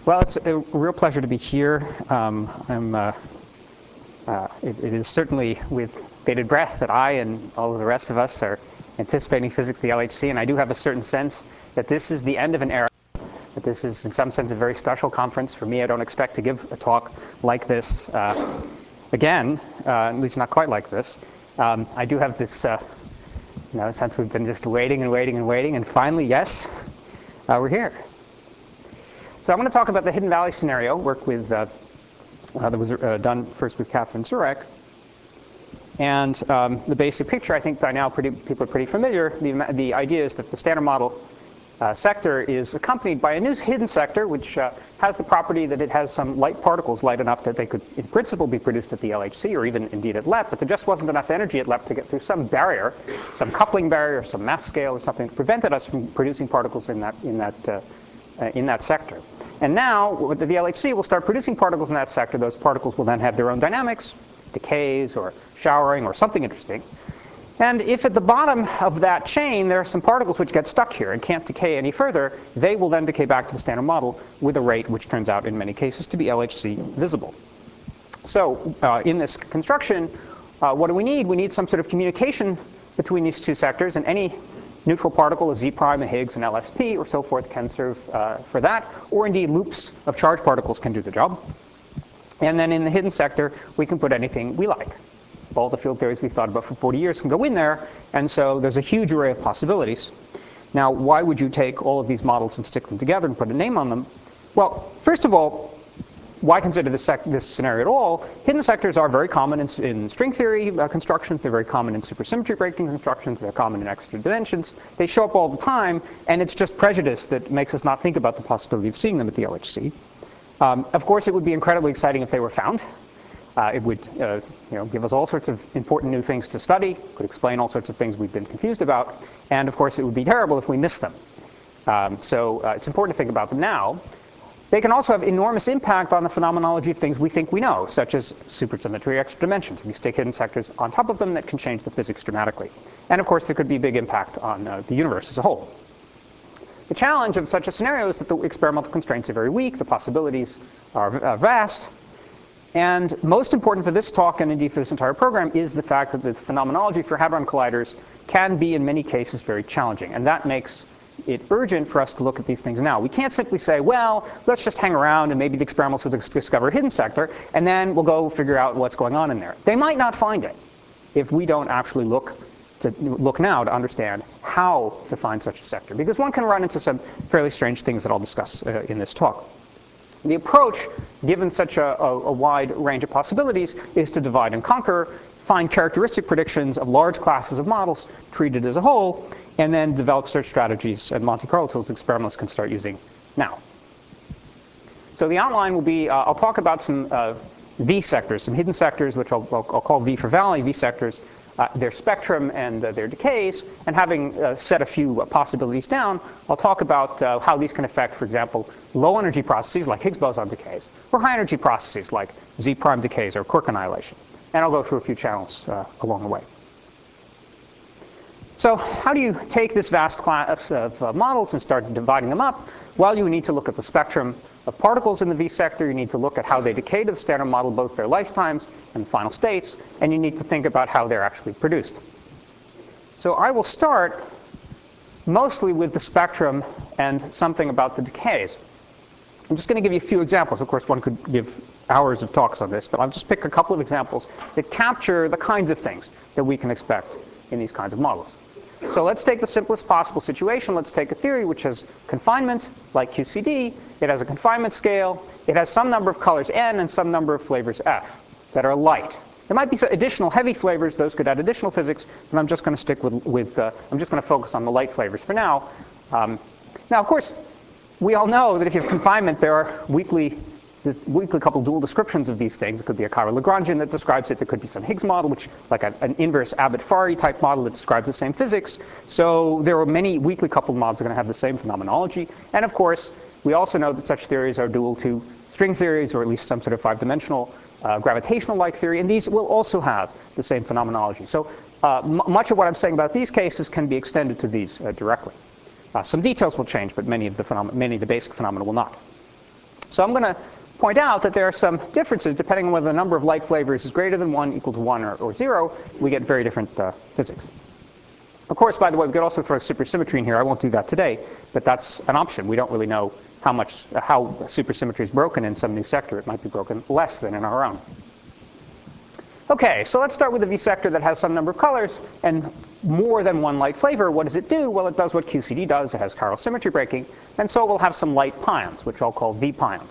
Well, it's a real pleasure to be here. It is certainly with bated breath that I and all of the rest of us are anticipating physics at the LHC, and I do have a certain sense that this is the end of an era, that this is in some sense a very special conference. For me, I don't expect to give a talk like this again, at least not quite like this. I do have this sense we've been just waiting and waiting and waiting, and finally, yes, we're here. So I'm going to talk about the Hidden Valley scenario, work with that was done first with Catherine Zurek. And the basic picture, I think by now people are pretty familiar. The idea is that the Standard Model sector is accompanied by a new hidden sector, which has the property that it has some light particles, light enough that they could, in principle, be produced at the LHC or even indeed at LEP, but there just wasn't enough energy at LEP to get through some barrier, some coupling barrier, some mass scale or something, that prevented us from producing particles in that sector. And now, with the LHC, we'll start producing particles in that sector. Those particles will then have their own dynamics, decays or showering or something interesting. And if at the bottom of that chain there are some particles which get stuck here and can't decay any further, they will then decay back to the Standard Model with a rate which turns out in many cases to be LHC visible. So in this construction, what do we need? We need some sort of communication between these two sectors, and any neutral particle, a Z prime, a Higgs, an LSP, or so forth can serve for that, or indeed loops of charged particles can do the job. And then in the hidden sector, we can put anything we like. All the field theories we've thought about for 40 years can go in there, and so there's a huge array of possibilities. Now, why would you take all of these models and stick them together and put a name on them? Well, first of all, why consider this scenario at all? Hidden sectors are very common in string theory constructions. They're very common in supersymmetry breaking constructions. They're common in extra dimensions. They show up all the time, and it's just prejudice that makes us not think about the possibility of seeing them at the LHC. Of course, it would be incredibly exciting if they were found. It would give us all sorts of important new things to study, could explain all sorts of things we've been confused about, and of course, it would be terrible if we missed them. So it's important to think about them now. They can also have enormous impact on the phenomenology of things we think we know, such as supersymmetry extra dimensions. If you stick hidden sectors on top of them, that can change the physics dramatically. And of course, there could be a big impact on the universe as a whole. The challenge of such a scenario is that the experimental constraints are very weak, the possibilities are vast, and most important for this talk, and indeed for this entire program, is the fact that the phenomenology for hadron colliders can be, in many cases, very challenging. And that makes it urgent for us to look at these things now. We can't simply say, well, let's just hang around and maybe the experiments will discover a hidden sector, and then we'll go figure out what's going on in there. They might not find it if we don't actually look now to understand how to find such a sector, because one can run into some fairly strange things that I'll discuss in this talk. The approach, given such a wide range of possibilities, is to divide and conquer, find characteristic predictions of large classes of models treated as a whole, and then develop search strategies and Monte Carlo tools experimentalists can start using now. So the outline will be, I'll talk about some V sectors, some hidden sectors, which I'll call V for Valley, V sectors, their spectrum and their decays, and having set a few possibilities down, I'll talk about how these can affect, for example, low energy processes like Higgs boson decays, or high energy processes like Z prime decays or quark annihilation. And I'll go through a few channels along the way. So how do you take this vast class of models and start dividing them up? Well, you need to look at the spectrum of particles in the V sector. You need to look at how they decay to the Standard Model, both their lifetimes and final states. And you need to think about how they're actually produced. So I will start mostly with the spectrum and something about the decays. I'm just going to give you a few examples. Of course, one could give hours of talks on this, but I'll just pick a couple of examples that capture the kinds of things that we can expect in these kinds of models. So let's take the simplest possible situation. Let's take a theory which has confinement, like QCD. It has a confinement scale. It has some number of colors n and some number of flavors f that are light. There might be some additional heavy flavors. Those could add additional physics, but I'm just going to stick I'm just going to focus on the light flavors for now. Now, of course, we all know that if you have confinement, there are weakly coupled dual descriptions of these things. It could be a Cairo-Lagrangian that describes it. There could be some Higgs model, which like an inverse Abbott-Fari type model that describes the same physics. So there are many weakly coupled models that are going to have the same phenomenology. And of course, we also know that such theories are dual to string theories, or at least some sort of five-dimensional gravitational-like theory. And these will also have the same phenomenology. So much of what I'm saying about these cases can be extended to these directly. Some details will change, but many of the basic phenomena will not. So I'm going to point out that there are some differences depending on whether the number of light flavors is greater than 1, equal to 1, or 0. We get very different physics. Of course, by the way, we could also throw supersymmetry in here. I won't do that today, but that's an option. We don't really know how supersymmetry is broken in some new sector. It might be broken less than in our own. Okay, so let's start with a V sector that has some number of colors and more than one light flavor. What does it do? Well, it does what QCD does. It has chiral symmetry breaking, and so it will have some light pions, which I'll call V pions.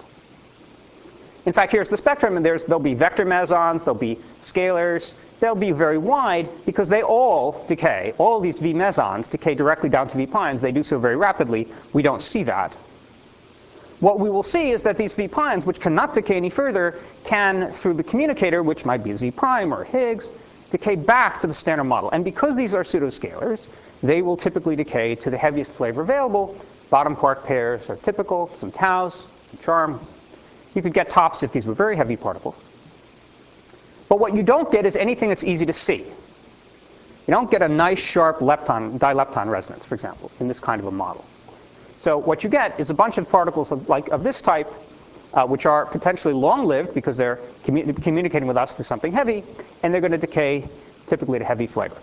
In fact, here's the spectrum, and there'll be vector mesons, there'll be scalars. They'll be very wide because they all decay. All of these V mesons decay directly down to V pions. They do so very rapidly. We don't see that. What we will see is that these V pions, which cannot decay any further, can, through the communicator, which might be a Z prime or a Higgs, decay back to the standard model. And because these are pseudoscalars, they will typically decay to the heaviest flavor available. Bottom quark pairs are typical, some taus, some charm. You could get tops if these were very heavy particles. But what you don't get is anything that's easy to see. You don't get a nice, sharp dilepton resonance, for example, in this kind of a model. So what you get is a bunch of particles of this type, which are potentially long-lived because they're communicating with us through something heavy, and they're going to decay typically to heavy flavor.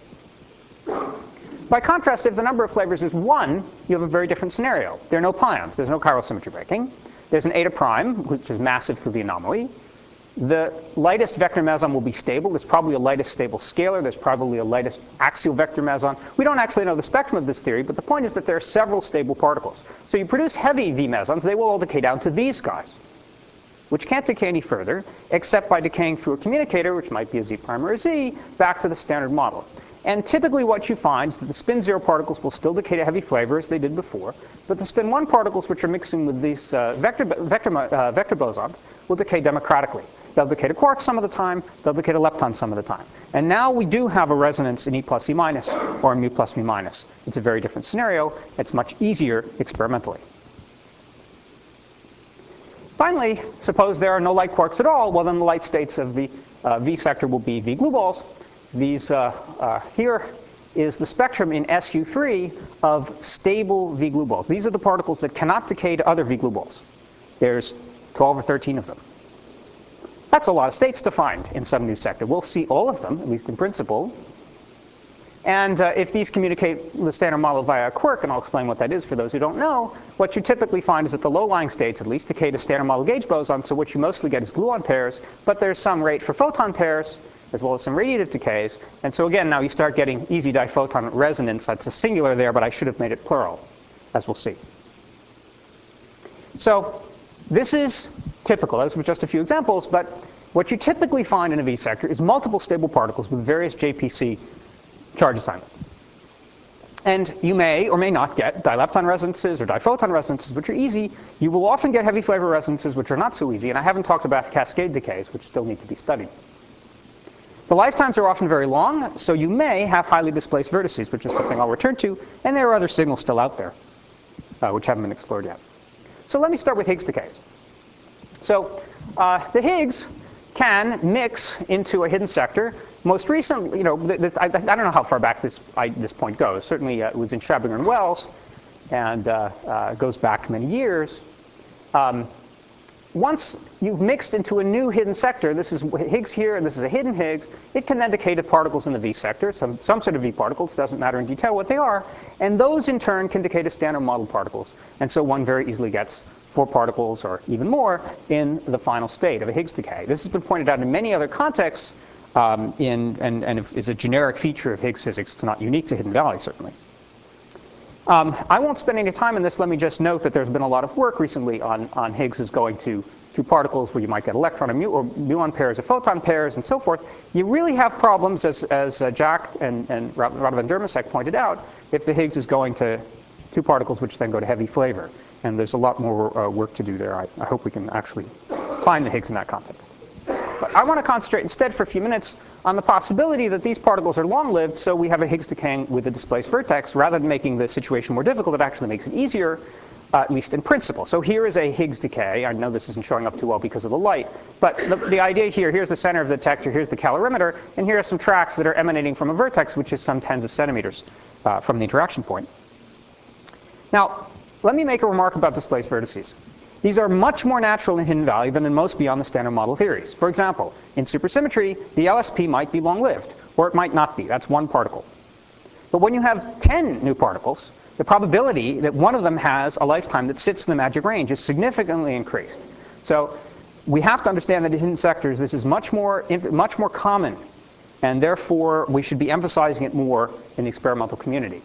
By contrast, if the number of flavors is 1, you have a very different scenario. There are no pions. There's no chiral symmetry breaking. There's an eta prime, which is massive through the anomaly. The lightest vector meson will be stable. There's probably a lightest stable scalar. There's probably a lightest axial vector meson. We don't actually know the spectrum of this theory, but the point is that there are several stable particles. So you produce heavy V mesons. They will all decay down to these guys, which can't decay any further, except by decaying through a communicator, which might be a Z prime or a Z, back to the standard model. And typically what you find is that the spin 0 particles will still decay to heavy flavor as they did before, but the spin 1 particles, which are mixing with these vector bosons, will decay democratically. They'll decay to quarks some of the time. They'll decay to leptons some of the time. And now we do have a resonance in E plus E minus or in mu plus mu minus. It's a very different scenario. It's much easier experimentally. Finally, suppose there are no light quarks at all. Well, then the light states of the V sector will be V glue balls. These here is the spectrum in SU3 of stable V glue balls. These are the particles that cannot decay to other V glue balls. There's 12 or 13 of them. That's a lot of states to find in some new sector. We'll see all of them, at least in principle. And if these communicate the standard model via a quirk, and I'll explain what that is for those who don't know, what you typically find is that the low-lying states, at least, decay to standard model gauge boson, so what you mostly get is gluon pairs, but there's some rate for photon pairs, as well as some radiative decays. And so again, now you start getting easy diphoton resonance. That's a singular there, but I should have made it plural, as we'll see. So this is typical. Those were just a few examples, but what you typically find in a V sector is multiple stable particles with various JPC charge assignments. And you may or may not get dilepton resonances or diphoton resonances, which are easy. You will often get heavy flavor resonances, which are not so easy. And I haven't talked about cascade decays, which still need to be studied. The lifetimes are often very long, so you may have highly displaced vertices, which is something I'll return to. And there are other signals still out there, which haven't been explored yet. So let me start with Higgs decays. So the Higgs can mix into a hidden sector. Most recently, I don't know how far back this point goes. Certainly it was in Schrabinger and Wells, and goes back many years. Once you've mixed into a new hidden sector, this is Higgs here, and this is a hidden Higgs, it can then decay to particles in the V sector, some sort of V particles, doesn't matter in detail what they are, and those in turn can decay to standard model particles. And so one very easily gets 4 particles or even more in the final state of a Higgs decay. This has been pointed out in many other contexts and is a generic feature of Higgs physics. It's not unique to Hidden Valley, certainly. I won't spend any time on this. Let me just note that there's been a lot of work recently on Higgs going to particles where you might get electron or muon pairs or photon pairs and so forth. You really have problems, as Jack and Rada van Dermasek pointed out, if the Higgs is going to 2 particles which then go to heavy flavor. And there's a lot more work to do there. I hope we can actually find the Higgs in that context. But I want to concentrate instead for a few minutes on the possibility that these particles are long-lived, so we have a Higgs decaying with a displaced vertex. Rather than making the situation more difficult, it actually makes it easier, at least in principle. So here is a Higgs decay. I know this isn't showing up too well because of the light. But the idea here's the center of the detector, here's the calorimeter, and here are some tracks that are emanating from a vertex, which is some tens of centimeters from the interaction point. Now, let me make a remark about displaced vertices. These are much more natural in hidden valley than in most beyond the standard model theories. For example, in supersymmetry, the LSP might be long-lived, or it might not be. That's one particle. But when you have 10 new particles, the probability that one of them has a lifetime that sits in the magic range is significantly increased. So we have to understand that in hidden sectors, this is much more common, and therefore we should be emphasizing it more in the experimental community.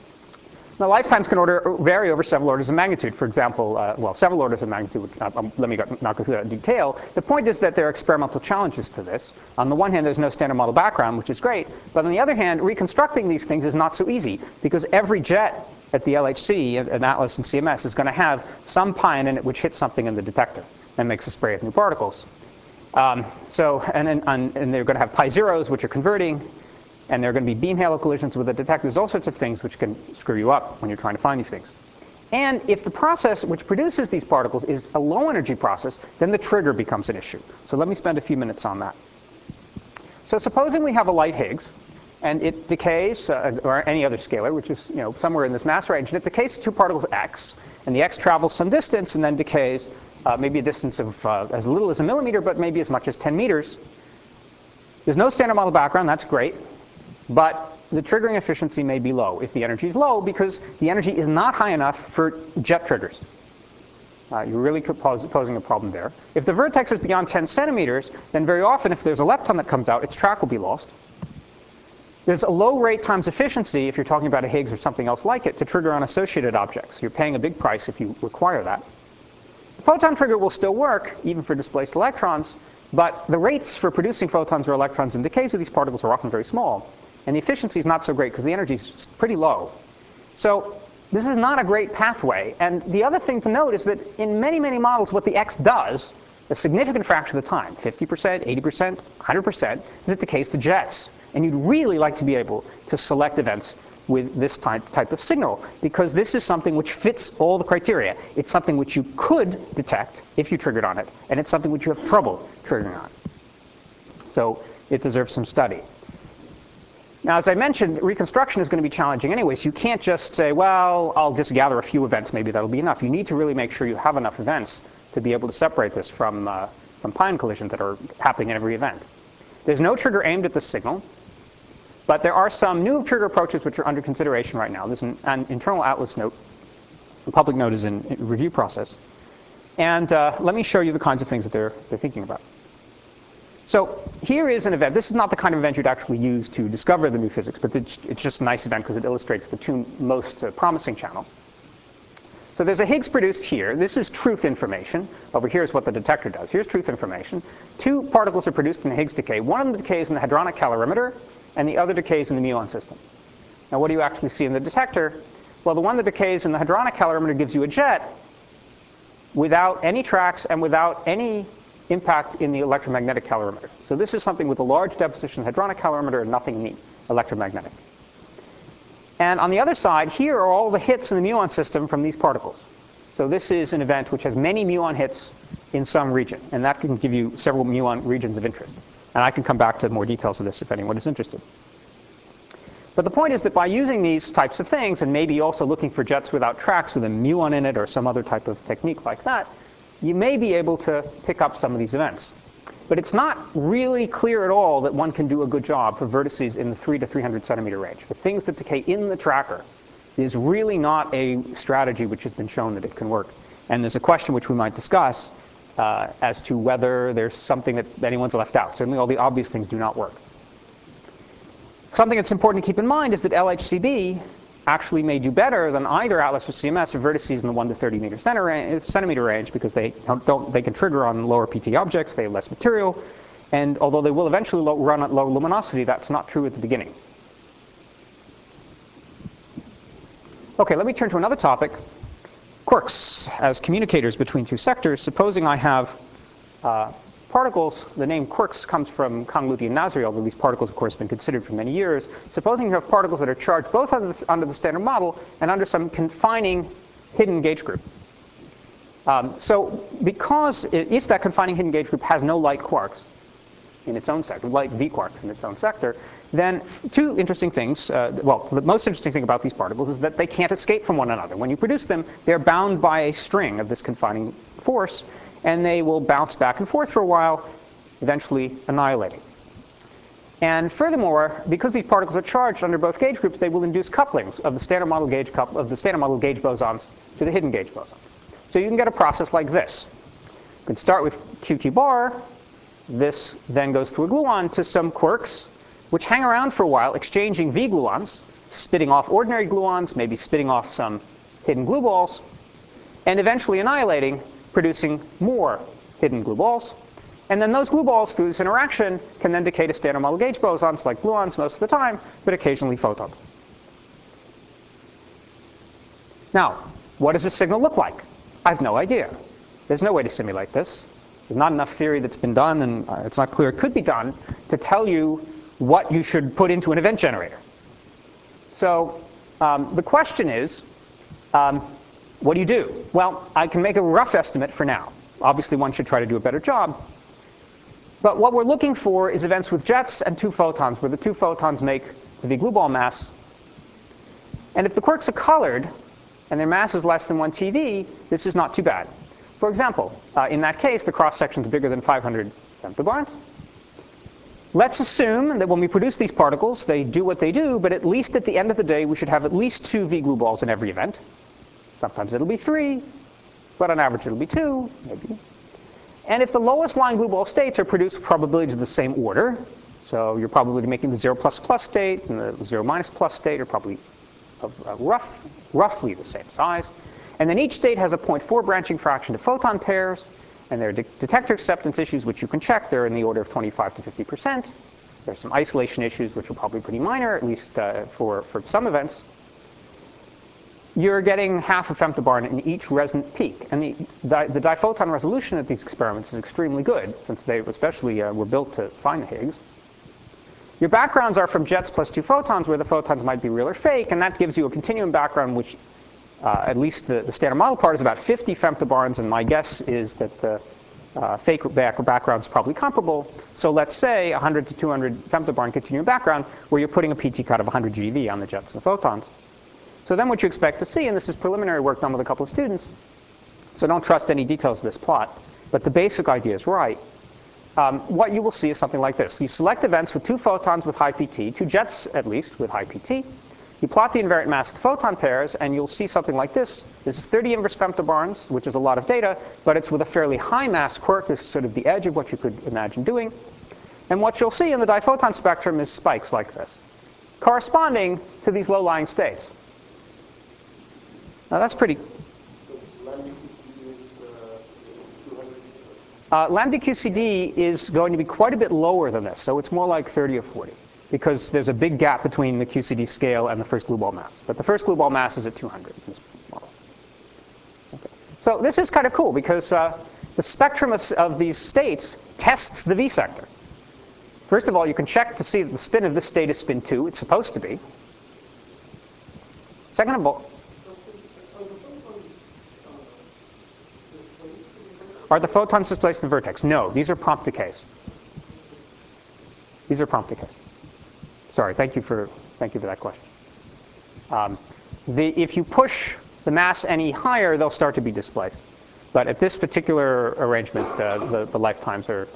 Now, lifetimes can vary over several orders of magnitude. For example, well, several orders of magnitude. Let me not go through that in detail. The point is that there are experimental challenges to this. On the one hand, there's no standard model background, which is great. But on the other hand, reconstructing these things is not so easy, because every jet at the LHC, at Atlas and CMS, is going to have some pion in it which hits something in the detector and makes a spray of new particles. And they're going to have pi zeros, which are converting. And there are going to be beam halo collisions with the detectors, all sorts of things which can screw you up when you're trying to find these things. And if the process which produces these particles is a low-energy process, then the trigger becomes an issue. So let me spend a few minutes on that. So supposing we have a light Higgs, and it decays, or any other scalar, which is somewhere in this mass range, and it decays to two particles x, and the x travels some distance and then decays maybe a distance of as little as a millimeter, but maybe as much as 10 meters. There's no standard model background. That's great. But the triggering efficiency may be low if the energy is low, because the energy is not high enough for jet triggers. You're really posing a problem there. If the vertex is beyond 10 centimeters, then very often if there's a lepton that comes out, its track will be lost. There's a low rate times efficiency, if you're talking about a Higgs or something else like it, to trigger on associated objects. You're paying a big price if you require that. The photon trigger will still work, even for displaced electrons, but the rates for producing photons or electrons in decays of these particles are often very small. And the efficiency is not so great because the energy is pretty low. So this is not a great pathway. And the other thing to note is that in many, many models, what the X does, a significant fraction of the time, 50%, 80%, 100%, is it decays to jets. And you'd really like to be able to select events with this type of signal, because this is something which fits all the criteria. It's something which you could detect if you triggered on it, and it's something which you have trouble triggering on. So it deserves some study. Now, as I mentioned, reconstruction is going to be challenging anyway, so you can't just say, well, I'll just gather a few events, maybe that'll be enough. You need to really make sure you have enough events to be able to separate this from pion collisions that are happening in every event. There's no trigger aimed at this signal, but there are some new trigger approaches which are under consideration right now. There's an internal Atlas note. The public note is in review process. And let me show you the kinds of things that they're thinking about. So here is an event. This is not the kind of event you'd actually use to discover the new physics, but it's just a nice event because it illustrates the two most promising channels. So there's a Higgs produced here. This is truth information. Over here is what the detector does. Here's truth information. Two particles are produced in the Higgs decay. One of them decays in the hadronic calorimeter, and the other decays in the muon system. Now, what do you actually see in the detector? Well, the one that decays in the hadronic calorimeter gives you a jet without any tracks and without any impact in the electromagnetic calorimeter. So this is something with a large deposition hadronic calorimeter and nothing in the electromagnetic. And on the other side, here are all the hits in the muon system from these particles. So this is an event which has many muon hits in some region, and that can give you several muon regions of interest. And I can come back to more details of this if anyone is interested. But the point is that by using these types of things, and maybe also looking for jets without tracks with a muon in it or some other type of technique like that, you may be able to pick up some of these events. But it's not really clear at all that one can do a good job for vertices in the 3 to 300 centimeter range. For things that decay in the tracker is really not a strategy which has been shown that it can work. And there's a question which we might discuss as to whether there's something that anyone's left out. Certainly all the obvious things do not work. Something that's important to keep in mind is that LHCb actually may do better than either Atlas or CMS for vertices in the 1 to 30 centimeter range, because they can trigger on lower PT objects, they have less material, and although they will eventually run at low luminosity, that's not true at the beginning. Okay, let me turn to another topic. Quarks as communicators between two sectors. Supposing I have particles, the name quarks comes from Kongludi and Nazari, although these particles, of course, have been considered for many years. Supposing you have particles that are charged both under the standard model and under some confining hidden gauge group. So because if that confining hidden gauge group has no light quarks, in its own sector, like V quarks in its own sector, then two interesting things. Well, the most interesting thing about these particles is that they can't escape from one another. When you produce them, they're bound by a string of this confining force, and they will bounce back and forth for a while, eventually annihilating. And furthermore, because these particles are charged under both gauge groups, they will induce couplings of the standard model gauge bosons to the hidden gauge bosons. So you can get a process like this. You can start with QQ bar. This then goes through a gluon to some quarks, which hang around for a while, exchanging V gluons, spitting off ordinary gluons, maybe spitting off some hidden glue balls, and eventually annihilating, producing more hidden glue balls. And then those glue balls, through this interaction, can then decay to standard model gauge bosons, like gluons most of the time, but occasionally photons. Now, what does this signal look like? I have no idea. There's no way to simulate this. There's not enough theory that's been done, and it's not clear it could be done, to tell you what you should put into an event generator. So the question is, what do you do? Well, I can make a rough estimate for now. Obviously, one should try to do a better job. But what we're looking for is events with jets and two photons, where the two photons make the V glue ball mass. And if the quarks are colored, and their mass is less than 1 TeV, this is not too bad. For example, in that case, the cross-section is bigger than 500 femtobarns. Let's assume that when we produce these particles, they do what they do, but at least at the end of the day, we should have at least 2 V glue balls in every event. Sometimes it'll be 3, but on average it'll be 2, maybe. And if the lowest lying glue ball states are produced with probabilities of the same order, so you're probably making the 0 plus plus state and the 0 minus plus state are probably of roughly the same size. And then each state has a 0.4 branching fraction to photon pairs, and there are detector acceptance issues, which you can check. They're in the order of 25 to 50%. There's some isolation issues, which are probably pretty minor, at least for some events. You're getting half a femtobarn in each resonant peak. And the diphoton resolution of these experiments is extremely good, since they especially were built to find the Higgs. Your backgrounds are from jets plus 2 photons, where the photons might be real or fake, and that gives you a continuum background, which at least the standard model part is about 50 femtobarns, and my guess is that the fake background is probably comparable. So let's say 100 to 200 femtobarn continuum background, where you're putting a PT cut of 100 GeV on the jets and photons. So then what you expect to see, and this is preliminary work done with a couple of students, so don't trust any details of this plot, but the basic idea is right. What you will see is something like this. You select events with 2 photons with high PT, 2 jets at least with high PT. You plot the invariant mass of the photon pairs, and you'll see something like this. This is 30 inverse femtobarns, which is a lot of data, but it's with a fairly high mass quark. This is sort of the edge of what you could imagine doing. And what you'll see in the diphoton spectrum is spikes like this, corresponding to these low-lying states. Now that's pretty... Lambda QCD is going to be quite a bit lower than this, so it's more like 30 or 40, because there's a big gap between the QCD scale and the first glue ball mass. But the first glue ball mass is at 200 in this model. Okay. So this is kind of cool, because the spectrum of these states tests the V sector. First of all, you can check to see that the spin of this state is spin 2. It's supposed to be. Second of all, are the photons displaced in the vertex? No, these are prompt decays. These are prompt decays. Sorry, thank you for that question. If you push the mass any higher, they'll start to be displaced. But at this particular arrangement, the lifetimes are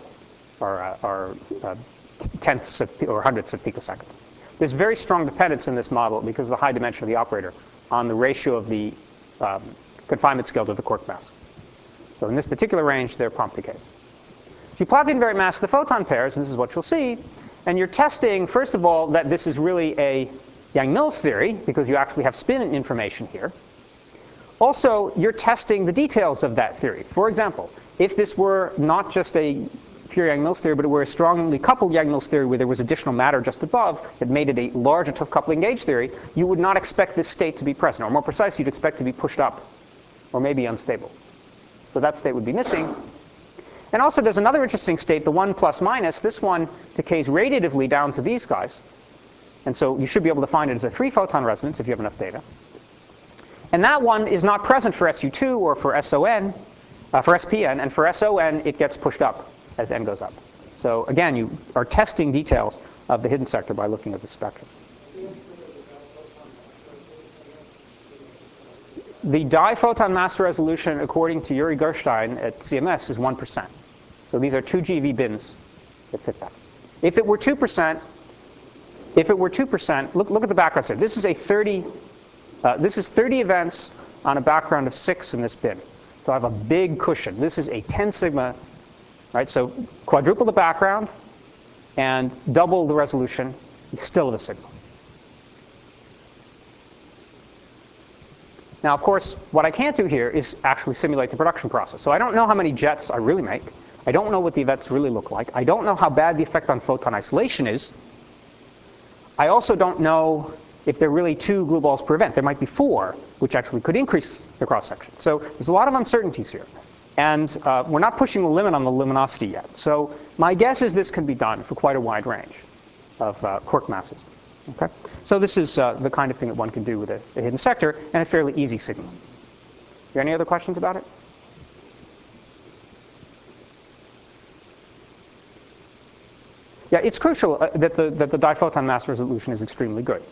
tenths or hundredths of picoseconds. There's very strong dependence in this model, because of the high dimension of the operator, on the ratio of the confinement scale to the quark mass. So in this particular range, they're prompt decays. If you plot the invariant mass of the photon pairs, and this is what you'll see, and you're testing, first of all, that this is really a Yang-Mills theory, because you actually have spin information here. Also, you're testing the details of that theory. For example, if this were not just a pure Yang-Mills theory, but it were a strongly coupled Yang-Mills theory where there was additional matter just above that made it a large and tough coupling gauge theory, you would not expect this state to be present. Or more precise, you'd expect to be pushed up, or maybe unstable. So that state would be missing. And also, there's another interesting state, the 1 plus minus. This one decays radiatively down to these guys. And so you should be able to find it as a 3-photon resonance if you have enough data. And that one is not present for SU2 or for SON, for SPN. And for SON, it gets pushed up as n goes up. So again, you are testing details of the hidden sector by looking at the spectrum. The diphoton master resolution, according to Yuri Gerstein at CMS, is 1%. So these are 2 GeV bins that fit that. If it were 2%, look at the background here. This is 30 events on a background of 6 in this bin. So I have a big cushion. This is a 10 sigma, right? So quadruple the background and double the resolution, you still have a signal. Now, of course, what I can't do here is actually simulate the production process. So I don't know how many jets I really make. I don't know what the events really look like. I don't know how bad the effect on photon isolation is. I also don't know if there are really 2 glue balls per event. There might be 4, which actually could increase the cross-section. So there's a lot of uncertainties here. And we're not pushing the limit on the luminosity yet. So my guess is this can be done for quite a wide range of quark masses. Okay? So this is the kind of thing that one can do with a hidden sector and a fairly easy signal. Are there any other questions about it? Yeah, it's crucial that the diphoton mass resolution is extremely good.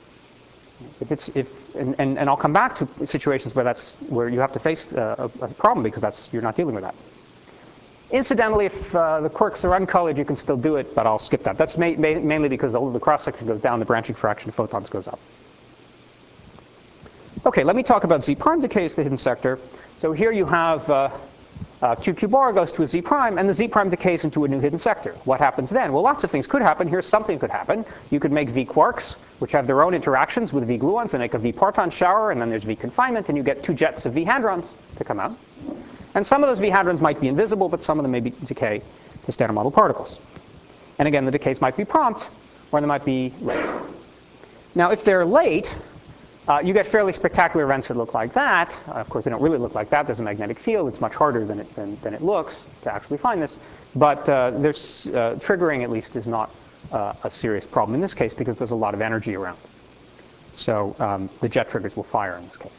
And I'll come back to situations where you have to face a problem because you're not dealing with that. Incidentally, if the quarks are uncolored, you can still do it, but I'll skip that. That's mainly because the cross-section goes down, the branching fraction of photons goes up. OK, let me talk about Z prime decays, the hidden sector. So here you have QQ bar goes to a Z prime, and the Z prime decays into a new hidden sector. What happens then? Well, lots of things could happen. Here's something could happen. You could make V quarks, which have their own interactions with V gluons. They make a V parton shower, and then there's V confinement, and you get 2 jets of V hadrons to come out. And some of those V hadrons might be invisible, but some of them may decay to standard model particles. And again, the decays might be prompt, or they might be late. Now, if they're late, you get fairly spectacular events that look like that. Of course, they don't really look like that. There's a magnetic field. It's much harder than it looks to actually find this. But triggering, at least, is not a serious problem in this case because there's a lot of energy around. So the jet triggers will fire in this case.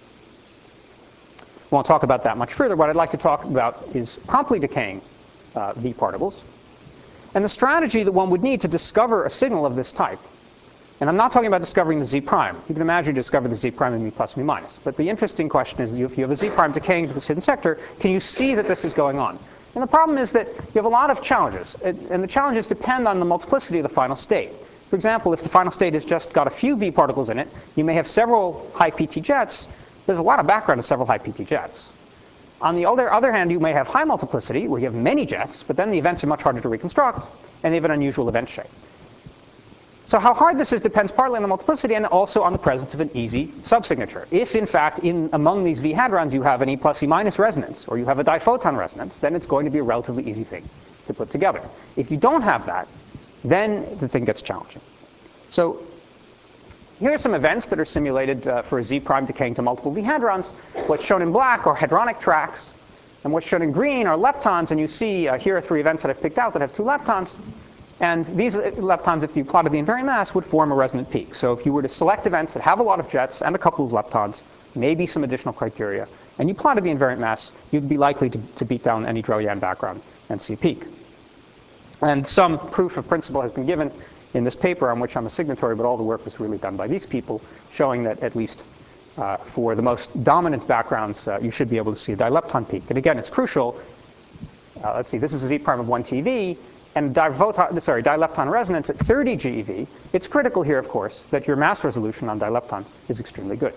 Won't talk about that much further. What I'd like to talk about is promptly decaying V particles and the strategy that one would need to discover a signal of this type. And I'm not talking about discovering the Z prime. You can imagine you discover the Z prime in mu plus, mu minus. But the interesting question is, if you have a Z prime decaying to this hidden sector, can you see that this is going on? And the problem is that you have a lot of challenges. And the challenges depend on the multiplicity of the final state. For example, if the final state has just got a few V particles in it, you may have several high PT jets. There's a lot of background to several high PT jets. On the other hand, you may have high multiplicity, where you have many jets, but then the events are much harder to reconstruct, and they have an unusual event shape. So how hard this is depends partly on the multiplicity and also on the presence of an easy subsignature. If, in fact, among these V hadrons you have an E plus E minus resonance, or you have a diphoton resonance, then it's going to be a relatively easy thing to put together. If you don't have that, then the thing gets challenging. So here are some events that are simulated for a Z prime decaying to multiple V hadrons. What's shown in black are hadronic tracks, and what's shown in green are leptons. And you see here are 3 events that I've picked out that have 2 leptons. And these leptons, if you plotted the invariant mass, would form a resonant peak. So if you were to select events that have a lot of jets and a couple of leptons, maybe some additional criteria, and you plotted the invariant mass, you'd be likely to beat down any Drell-Yan background and see a peak. And some proof of principle has been given in this paper on which I'm a signatory, but all the work was really done by these people, showing that at least for the most dominant backgrounds, you should be able to see a dilepton peak. And again, it's crucial. Let's see, this is a Z prime of 1 TeV. And dilepton resonance at 30 GeV, it's critical here, of course, that your mass resolution on dilepton is extremely good.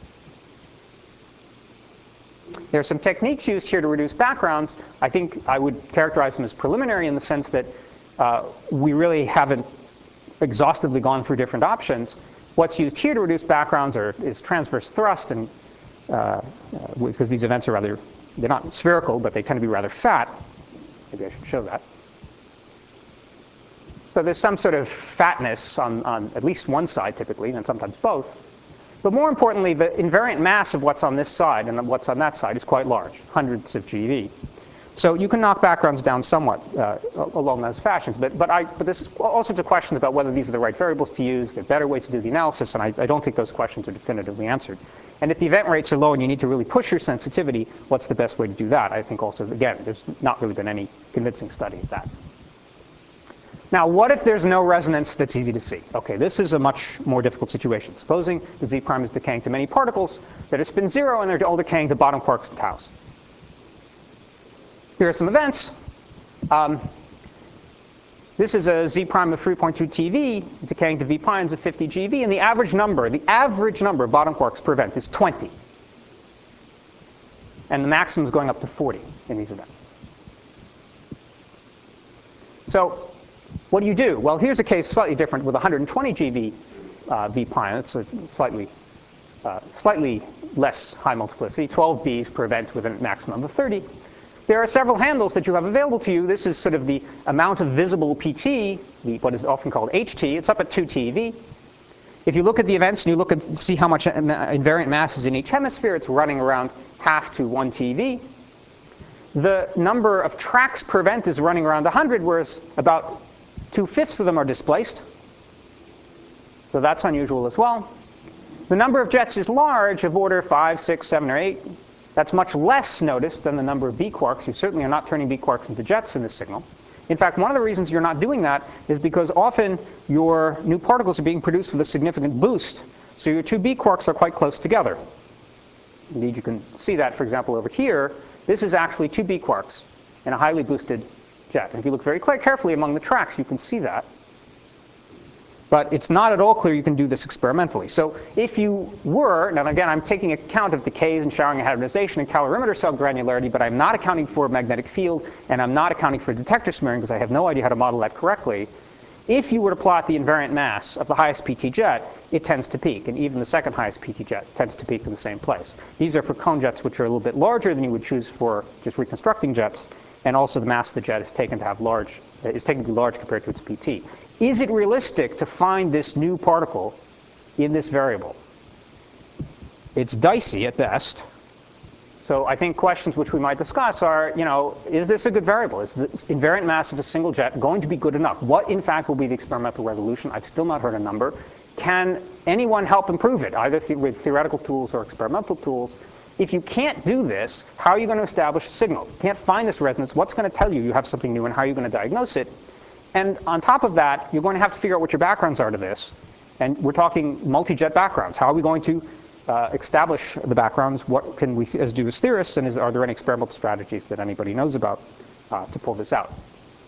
There are some techniques used here to reduce backgrounds. I think I would characterize them as preliminary in the sense that we really haven't exhaustively gone through different options. What's used here to reduce backgrounds is transverse thrust, and because these events are they're not spherical, but they tend to be rather fat. Maybe I should show that. So there's some sort of fatness on at least one side, typically, and sometimes both. But more importantly, the invariant mass of what's on this side and what's on that side is quite large, hundreds of GeV. So you can knock backgrounds down somewhat along those fashions. But there's all sorts of questions about whether these are the right variables to use. There are better ways to do the analysis, and I don't think those questions are definitively answered. And if the event rates are low and you need to really push your sensitivity, what's the best way to do that? I think also, again, there's not really been any convincing study of that. Now, what if there's no resonance that's easy to see? Okay, this is a much more difficult situation. Supposing the Z prime is decaying to many particles that are spin 0 and they're all decaying to bottom quarks and taus. Here are some events. This is a Z prime of 3.2 TeV decaying to V primes of 50 GeV, and the average number of bottom quarks per event is 20. And the maximum is going up to 40 in these events. So what do you do? Well, here's a case slightly different with 120 GeV V prime. It's a slightly less high multiplicity, 12 Bs per event with a maximum of 30. There are several handles that you have available to you. This is sort of the amount of visible PT, what is often called HT. It's up at 2 TeV. If you look at the events and you look at see how much invariant mass is in each hemisphere, it's running around half to 1 TeV. The number of tracks per event is running around 100, whereas about 2/5 of them are displaced. So that's unusual as well. The number of jets is large, of order 5, 6, 7, or 8. That's much less noticed than the number of B quarks. You certainly are not turning B quarks into jets in this signal. In fact, one of the reasons you're not doing that is because often your new particles are being produced with a significant boost. So your two B quarks are quite close together. Indeed, you can see that, for example, over here. This is actually two B quarks in a highly boosted jet. And if you look very carefully among the tracks, you can see that. But it's not at all clear you can do this experimentally. So if you were, now again, I'm taking account of decays and showering and hadronization and calorimeter subgranularity, but I'm not accounting for magnetic field, and I'm not accounting for detector smearing because I have no idea how to model that correctly. If you were to plot the invariant mass of the highest PT jet, it tends to peak. And even the second highest PT jet tends to peak in the same place. These are for cone jets, which are a little bit larger than you would choose for just reconstructing jets. And also the mass of the jet is taken to be large compared to its PT. Is it realistic to find this new particle in this variable? It's dicey at best. So I think questions which we might discuss are, is this a good variable? Is the invariant mass of a single jet going to be good enough? What, in fact, will be the experimental resolution? I've still not heard a number. Can anyone help improve it, either with theoretical tools or experimental tools? If you can't do this, how are you going to establish a signal? You can't find this resonance. What's going to tell you you have something new, and how are you going to diagnose it? And on top of that, you're going to have to figure out what your backgrounds are to this. And we're talking multi-jet backgrounds. How are we going to establish the backgrounds? What can we do as theorists? And are there any experimental strategies that anybody knows about to pull this out?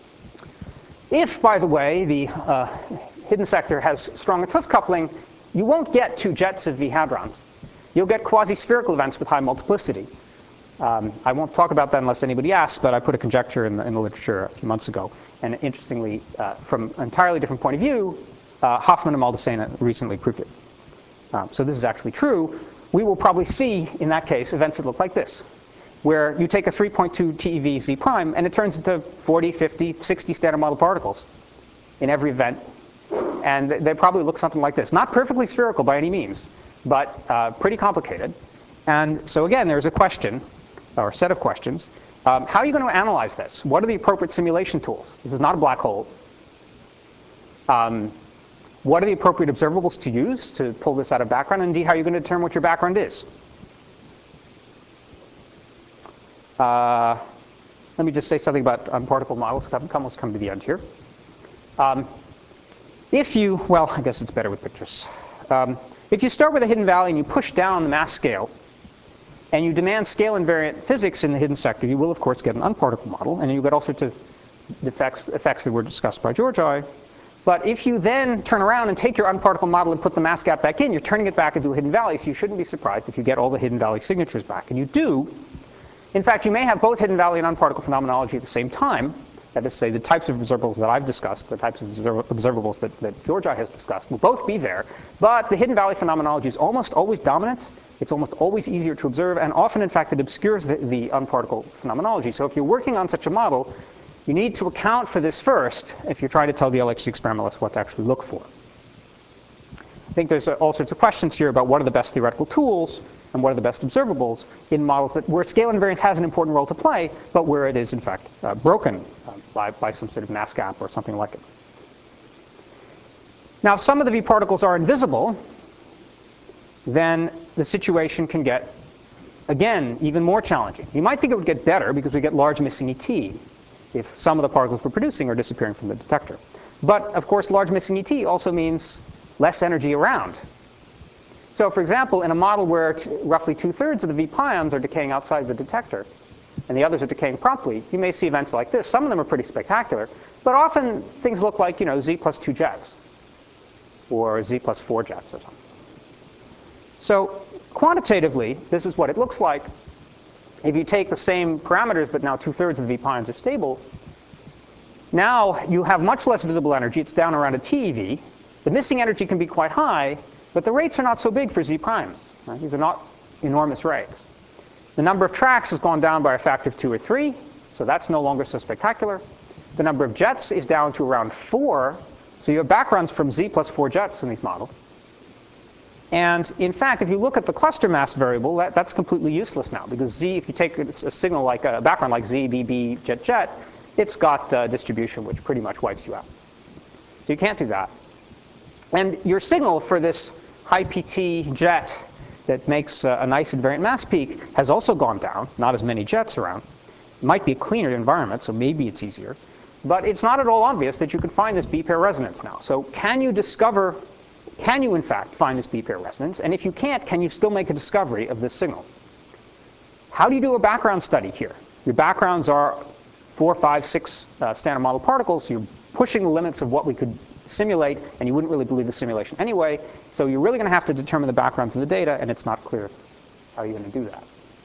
If, by the way, the hidden sector has strong 't Hooft coupling, you won't get two jets of V hadrons. You'll get quasi-spherical events with high multiplicity. I won't talk about that unless anybody asks, but I put a conjecture in the literature a few months ago. And interestingly, from an entirely different point of view, Hoffman and Maldacena recently proved it. So this is actually true. We will probably see, in that case, events that look like this, where you take a 3.2 TeV Z prime, and it turns into 40, 50, 60 standard model particles in every event. And they probably look something like this. Not perfectly spherical by any means, but pretty complicated. And so again, there's a question, or a set of questions. How are you going to analyze this? What are the appropriate simulation tools? This is not a black hole. What are the appropriate observables to use to pull this out of background? And indeed, how are you going to determine what your background is? Let me just say something about unparticle models. Let's come to the end here. Well, I guess it's better with pictures. If you start with a hidden valley and you push down the mass scale, and you demand scale invariant physics in the hidden sector, you will, of course, get an unparticle model, and you get all sorts of effects that were discussed by Georgi. But if you then turn around and take your unparticle model and put the mass gap back in, you're turning it back into a hidden valley, so you shouldn't be surprised if you get all the hidden valley signatures back. And you do. In fact, you may have both hidden valley and unparticle phenomenology at the same time. That is to say, the types of observables that I've discussed, the types of observables that Georgi has discussed, will both be there. But the hidden valley phenomenology is almost always dominant. It's almost always easier to observe, and often, in fact, it obscures the unparticle phenomenology. So if you're working on such a model, you need to account for this first if you're trying to tell the LHC experimentalists what to actually look for. I think there's all sorts of questions here about what are the best theoretical tools and what are the best observables in models where scale invariance has an important role to play, but where it is, in fact, broken by some sort of mass gap or something like it. Now, if some of the V particles are invisible, then the situation can get, again, even more challenging. You might think it would get better because we get large missing ET if some of the particles we're producing are disappearing from the detector. But of course, large missing ET also means less energy around. So for example, in a model where roughly 2/3 of the V pions are decaying outside the detector, and the others are decaying promptly, you may see events like this. Some of them are pretty spectacular, but often things look like, Z plus 2 jets, or Z plus 4 jets or something. So quantitatively, this is what it looks like. If you take the same parameters, but now 2/3 of the V pions are stable, now you have much less visible energy. It's down around a TeV. The missing energy can be quite high, but the rates are not so big for Z primes. Right? These are not enormous rates. The number of tracks has gone down by a factor of 2 or 3, so that's no longer so spectacular. The number of jets is down to around 4, so you have backgrounds from Z plus 4 jets in these models. And in fact, if you look at the cluster mass variable, that's completely useless now, because Z, if you take a signal like a background like Z, BB, jet, jet, it's got a distribution which pretty much wipes you out. So you can't do that. And your signal for this high PT jet that makes a nice invariant mass peak has also gone down, not as many jets around. It might be a cleaner environment, so maybe it's easier. But it's not at all obvious that you could find this B-pair resonance now. So can you in fact find this B-pair resonance? And if you can't, can you still make a discovery of this signal? How do you do a background study here? Your backgrounds are 4, 5, 6 standard model particles. You're pushing the limits of what we could simulate, and you wouldn't really believe the simulation anyway. So you're really going to have to determine the backgrounds in the data, and it's not clear how you're going to do that.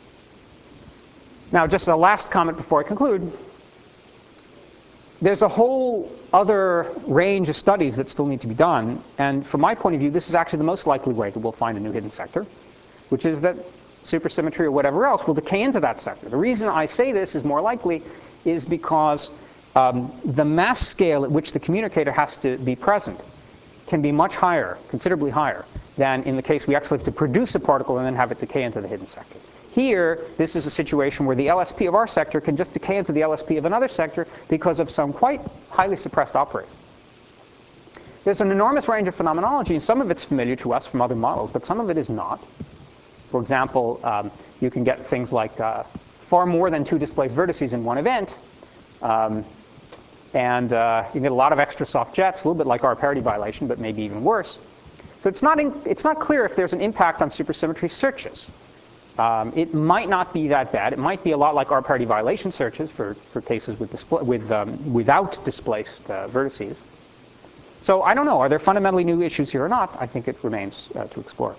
Now, just a last comment before I conclude. There's a whole other range of studies that still need to be done. And from my point of view, this is actually the most likely way that we'll find a new hidden sector, which is that supersymmetry or whatever else will decay into that sector. The reason I say this is more likely is because the mass scale at which the communicator has to be present can be much higher, considerably higher, than in the case we actually have to produce a particle and then have it decay into the hidden sector. Here, this is a situation where the LSP of our sector can just decay into the LSP of another sector because of some quite highly suppressed operator. There's an enormous range of phenomenology, and some of it's familiar to us from other models, but some of it is not. For example, you can get things like far more than 2 displaced vertices in one event, and you get a lot of extra soft jets, a little bit like our parity violation, but maybe even worse. So it's not clear if there's an impact on supersymmetry searches. It might not be that bad. It might be a lot like our parity violation searches for cases without displaced vertices. So I don't know. Are there fundamentally new issues here or not? I think it remains to explore.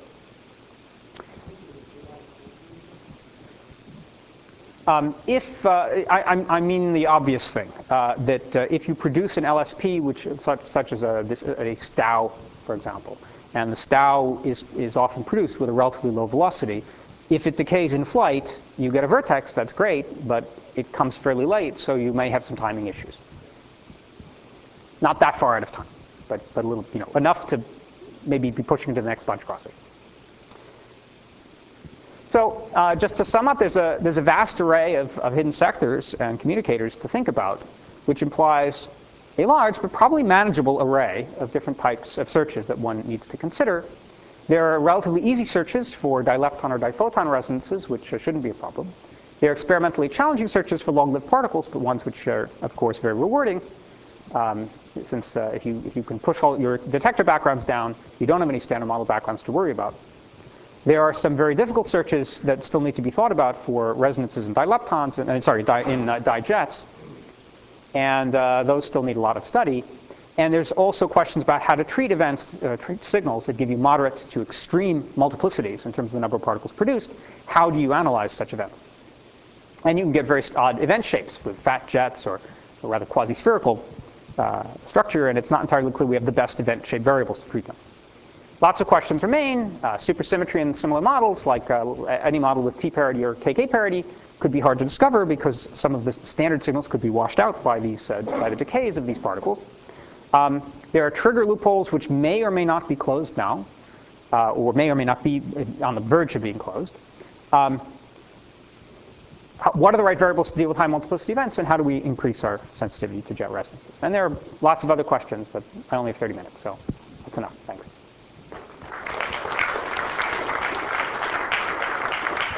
I mean the obvious thing, that if you produce an LSP, which such as a STAU, for example, and the STAU is often produced with a relatively low velocity, if it decays in flight, you get a vertex, that's great, but it comes fairly late, so you may have some timing issues. Not that far out of time, but a little, enough to maybe be pushing to the next bunch crossing. So just to sum up, there's a vast array of hidden sectors and communicators to think about, which implies a large but probably manageable array of different types of searches that one needs to consider. There are relatively easy searches for dilepton or diphoton resonances, which shouldn't be a problem. There are experimentally challenging searches for long-lived particles, but ones which are, of course, very rewarding. Since if you can push all your detector backgrounds down, you don't have any standard model backgrounds to worry about. There are some very difficult searches that still need to be thought about for resonances in dileptons, in dijets, and those still need a lot of study. And there's also questions about how to treat events, treat signals that give you moderate to extreme multiplicities in terms of the number of particles produced. How do you analyze such events? And you can get very odd event shapes with fat jets or rather quasi-spherical structure, and it's not entirely clear we have the best event shape variables to treat them. Lots of questions remain. Supersymmetry in similar models, like any model with T-parity or KK parity, could be hard to discover because some of the standard signals could be washed out by by the decays of these particles. There are trigger loopholes which may or may not be closed now, or may or may not be on the verge of being closed. What are the right variables to deal with high multiplicity events, and how do we increase our sensitivity to jet resonances? And there are lots of other questions, but I only have 30 minutes, so that's enough. Thanks.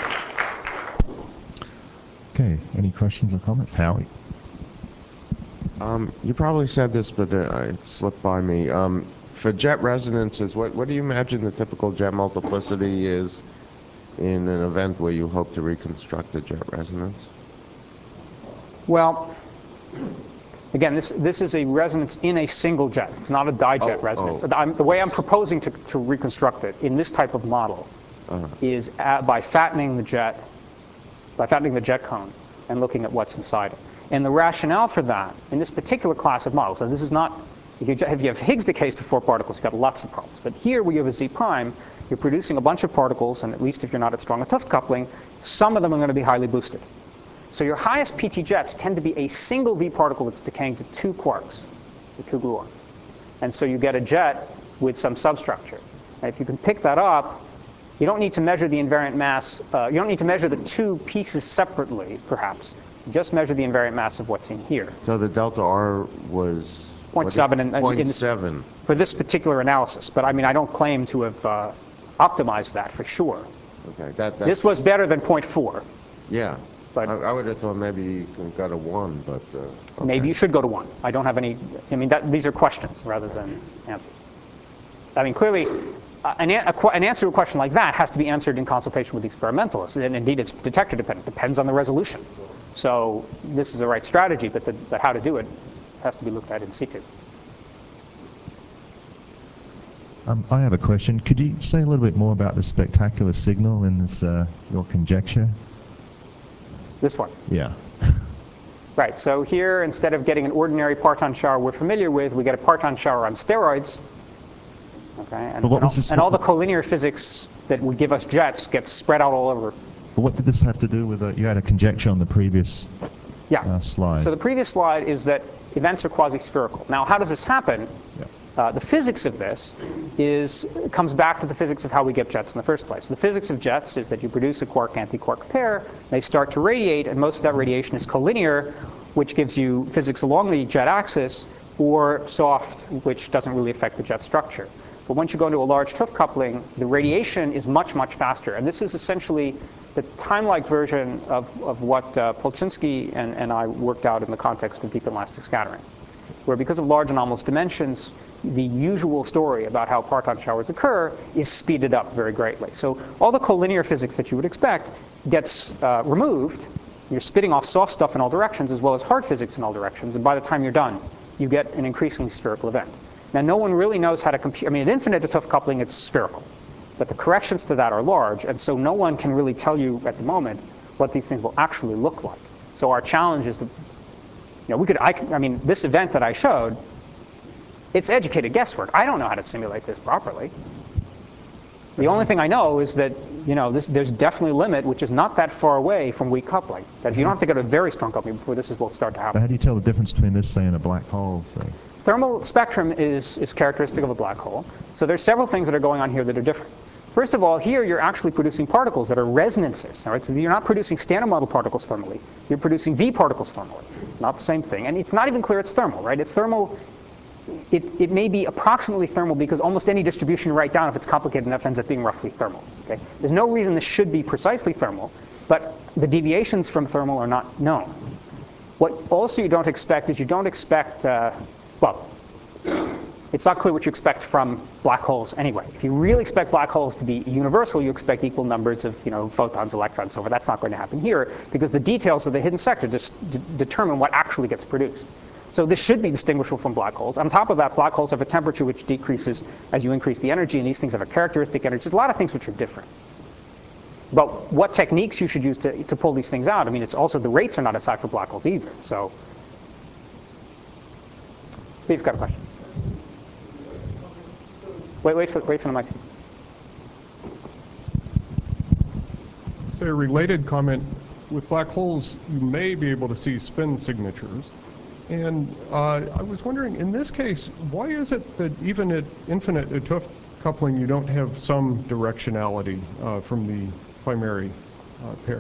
Okay, any questions or comments? Howie? You probably said this, but it slipped by me. For jet resonances, what do you imagine the typical jet multiplicity is in an event where you hope to reconstruct a jet resonance? Well, again, this is a resonance in a single jet. It's not a dijet resonance. The way I'm proposing to reconstruct it in this type of model is by fattening the jet cone and looking at what's inside it. And the rationale for that in this particular class of models, and this is not, if you have Higgs decays to 4 particles, you've got lots of problems. But here, where you have a Z prime, you're producing a bunch of particles, and at least if you're not at strong and tough coupling, some of them are going to be highly boosted. So your highest PT jets tend to be a single V particle that's decaying to 2 quarks, the 2 gluons. And so you get a jet with some substructure. And if you can pick that up, you don't need to measure the invariant mass. You don't need to measure the 2 pieces separately, perhaps. You just measure the invariant mass of what's in here. So the delta R was 0.7 0.7 for this particular analysis. But I mean, I don't claim to have optimized that for sure. Okay, this was better than 0.4. Yeah. But I would have thought maybe you got a 1, but okay. Maybe you should go to 1. I don't have any. I mean, these are questions rather than answers. I mean, clearly, an answer to a question like that has to be answered in consultation with the experimentalist, and indeed, it's detector dependent. Depends on the resolution. So this is the right strategy, but how to do it has to be looked at in situ. I have a question. Could you say a little bit more about the spectacular signal in this your conjecture? This one? Yeah. Right. So here, instead of getting an ordinary parton shower we're familiar with, we get a parton shower on steroids. Okay. And all the collinear physics that would give us jets gets spread out all over. But what did this have to do with? You had a conjecture on the previous slide. So the previous slide is that events are quasi-spherical. Now, how does this happen? Yeah. The physics of this comes back to the physics of how we get jets in the first place. The physics of jets is that you produce a quark-antiquark pair, they start to radiate, and most of that radiation is collinear, which gives you physics along the jet axis, or soft, which doesn't really affect the jet structure. But once you go into a large Tooth coupling, the radiation is much, much faster. And this is essentially the time-like version of what Polchinski and I worked out in the context of deep elastic scattering, where because of large anomalous dimensions, the usual story about how parton showers occur is speeded up very greatly. So all the collinear physics that you would expect gets removed. You're spitting off soft stuff in all directions as well as hard physics in all directions. And by the time you're done, you get an increasingly spherical event. Now, no one really knows how to compute. I mean, at infinite to tough coupling, it's spherical. But the corrections to that are large. And so no one can really tell you at the moment what these things will actually look like. So our challenge is to, I mean, this event that I showed, it's educated guesswork. I don't know how to simulate this properly. The only thing I know is that there's definitely a limit, which is not that far away from weak coupling. That you don't have to go to very strong coupling before this will start to happen. But how do you tell the difference between this, say, and a black hole? Say? Thermal spectrum is characteristic of a black hole. So there's several things that are going on here that are different. First of all, here you're actually producing particles that are resonances. All right? So you're not producing standard model particles thermally. You're producing V particles thermally. Not the same thing. And it's not even clear it's thermal, right? It's thermal. It may be approximately thermal because almost any distribution you write down, if it's complicated enough, ends up being roughly thermal. Okay? There's no reason this should be precisely thermal, but the deviations from thermal are not known. What also you don't expect is well, it's not clear what you expect from black holes anyway. If you really expect black holes to be universal, you expect equal numbers of photons, electrons, so forth. That's not going to happen here because the details of the hidden sector just determine what actually gets produced. So this should be distinguishable from black holes. On top of that, black holes have a temperature which decreases as you increase the energy, and these things have a characteristic energy. There's a lot of things which are different. But what techniques you should use to pull these things out, I mean, it's also the rates are not as high for black holes either. So Steve's got a question. Wait for the mic. So a related comment, with black holes, you may be able to see spin signatures. And I was wondering, in this case, why is it that even at infinite Tooth coupling, you don't have some directionality from the primary pair?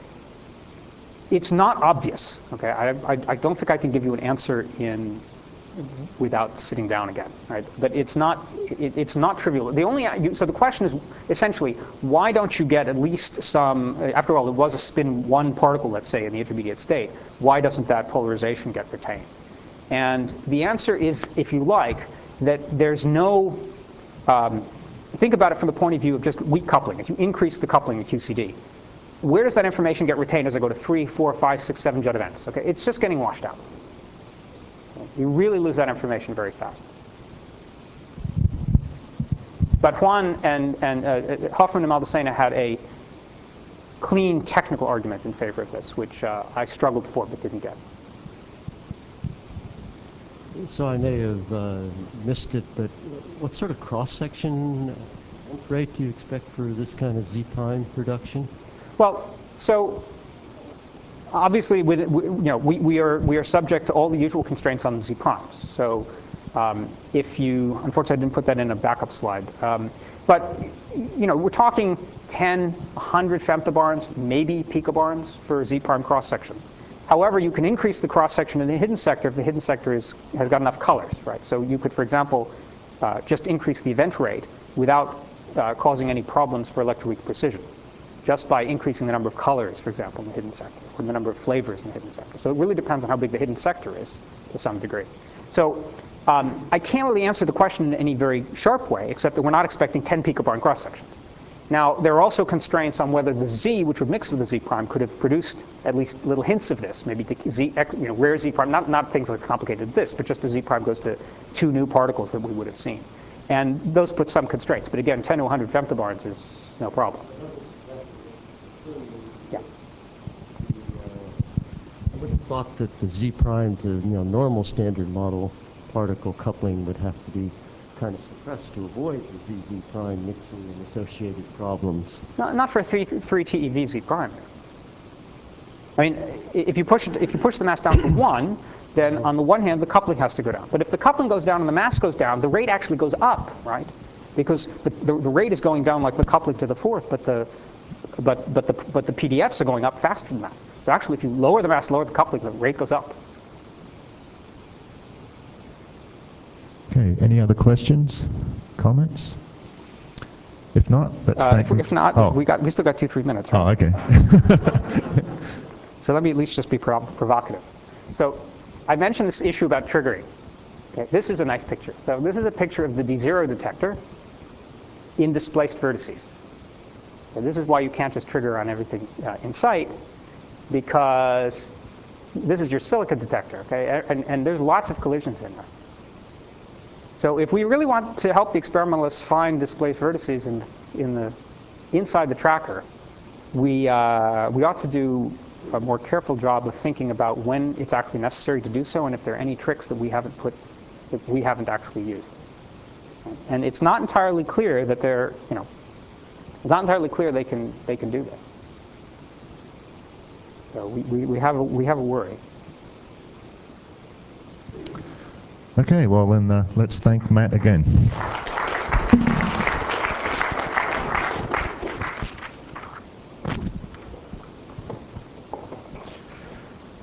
It's not obvious. Okay, I don't think I can give you an answer in without sitting down again, right? But it's not trivial. So the question is essentially, why don't you get at least some, after all, it was a spin 1 particle, let's say, in the intermediate state. Why doesn't that polarization get retained? And the answer is, if you like, that there's no, think about it from the point of view of just weak coupling. If you increase the coupling in QCD, where does that information get retained as I go to 3, 4, 5, 6, 7 jet events? Okay, it's just getting washed out. You really lose that information very fast. But Juan and Hoffman and Maldacena had a clean technical argument in favor of this, which I struggled for but didn't get. So I may have missed it, but what sort of cross-section rate do you expect for this kind of Z-prime production? Well, so obviously, we are subject to all the usual constraints on Z primes. So if you, unfortunately, I didn't put that in a backup slide. But we're talking 10, 100 femtobarns, maybe picobarns for Z prime cross section. However, you can increase the cross section in the hidden sector if the hidden sector has got enough colors, right? So you could, for example, just increase the event rate without causing any problems for electroweak precision, just by increasing the number of colors, for example, in the hidden sector, or the number of flavors in the hidden sector. So it really depends on how big the hidden sector is, to some degree. So I can't really answer the question in any very sharp way, except that we're not expecting 10 picobarn cross sections. Now, there are also constraints on whether the Z, which would mix with the Z prime, could have produced at least little hints of this. Maybe the Z, rare Z prime, not things like complicated this, but just the Z prime goes to 2 new particles that we would have seen. And those put some constraints. But again, 10 to 100 femtobarns is no problem. Yeah. I would have thought that the Z prime to normal standard model particle coupling would have to be kind of suppressed to avoid the Z prime mixing and associated problems. Not for 3 TeV Z prime. I mean, if you push the mass down to 1, then on the one hand the coupling has to go down. But if the coupling goes down and the mass goes down, the rate actually goes up, right? Because the rate is going down like the coupling to the 4th, but the PDFs are going up faster than that. So actually, if you lower the mass, lower the coupling, the rate goes up. Okay, any other questions, comments? If not, let's thank if not, oh. we still got 2-3 minutes. Right? Oh, okay. So let me at least just be provocative. So I mentioned this issue about triggering. Okay, this is a nice picture. So this is a picture of the D0 detector in displaced vertices. And this is why you can't just trigger on everything in sight, because this is your silica detector, okay? And there's lots of collisions in there. So if we really want to help the experimentalists find displaced vertices inside the tracker, we ought to do a more careful job of thinking about when it's actually necessary to do so, and if there are any tricks that we haven't actually used. And it's not entirely clear that it's not entirely clear they can do that. So we have a worry. Okay, well then let's thank Matt again.